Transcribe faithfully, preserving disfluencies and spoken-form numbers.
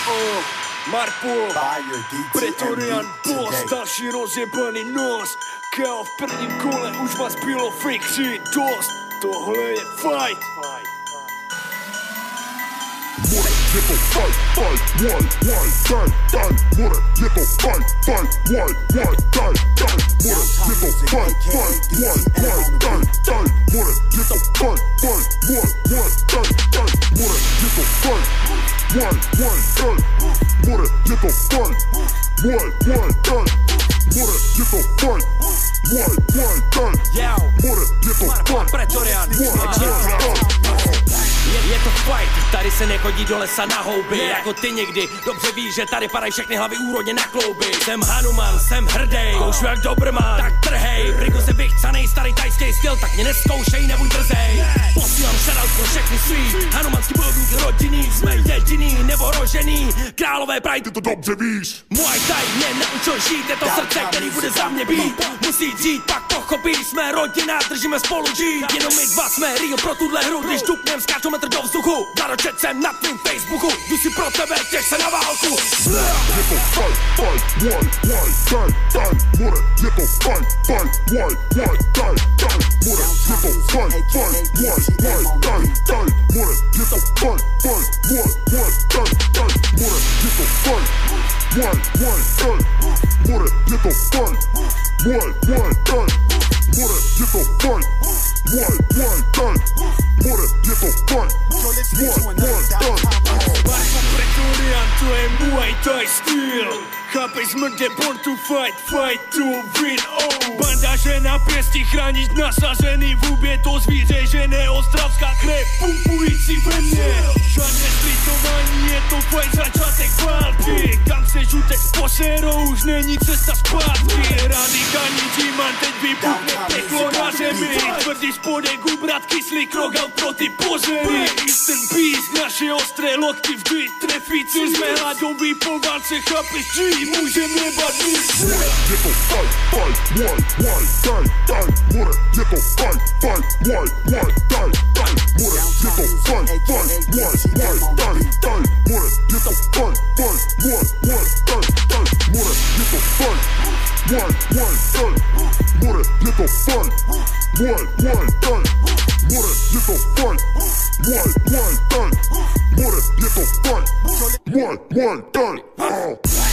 Oh, Marpol, Pretorian Boss, další rozjebaný nos. K O v prvním kole už vás bylo fake shit dost. Tohle je fight. More, je to fight, fight, one, one, time, time. More, je to fight, fight, one, one, time, time. More, je to fight, fight, one, one, time, time. More, je to fight, fight, one, one, time, time. More, je to fight, one, one, time. More, je to fight, one, one, time. More, je to fight, one, one, time. More, je to fight, Pretorian, one, one, time. Je, je to fight, tady se nechodí do lesa na houby, yeah. Jako ty někdy, dobře víš, že tady padají všechny hlavy úrodně na klouby. Jsem Hanuman, jsem hrdej, koušu jak Dobrman, tak trhej. Priku se vychcanej, starý tajský styl, tak mě neskoušej, nebuď drzej. Yeah. Posílám shoutout pro všechny svý, hanumanský bojovník rodinný, jsme jediný, nevohrožený, králové praj, ty to dobře víš. Muay Thai mě naučil žít, je to srdce, který bude za mě být. Musí žít, pak pochopí, jsme rodina, držíme spolu žít. Jenom my dva jsme real pro tuhle hru, když dupnem skáču metr do vzduchu. Zaročet jsem na tvým Facebooku, jdu si pro tebe, těž se na válku. Je to fight, fight, one, one, time, time. More, je to fight, fight, one, one, time, time. More, je to fight, fight, one, one, time, time. More, je to fight, fight, one, one, time, time. More, je to fight, one, one, time. More, je to fight, one, one, time. More, je to fight, one, one, time. More, je to fight, one, one, time. Marko Pretorian, to je Muay Thai styl. Chápej, smrtě, born to fight, fight to win, oh. Bandaže na pěsti, chránit nasazený v hubě, to zvíře, že neostravská krev, pumpující ve mně. Žádné slitování, je to fight, začátek války. Kam se žutek poserou, už není cesta zpátky. Radikální G-man, teď vybuchne peklo na zemi. Tvrdý spodek, ubrat kyslý krok, out pro ty pozery. Eastern Beast, naše ostré lokty vždy trefí, co jsme hladový po válce, chápeš, G, můžem jebat nic. Je to fight, fight, one, one, time, time. More, je to fight, fight, one, one, time, time. More, je to fight, fight, one, one, time, time. More, je to fight, fight, one, one, time, time. More, je to fight, one, one, time. More, je to fight, one, one, time. More, je to fight, one, one, time. More, je to fight, one, one, time.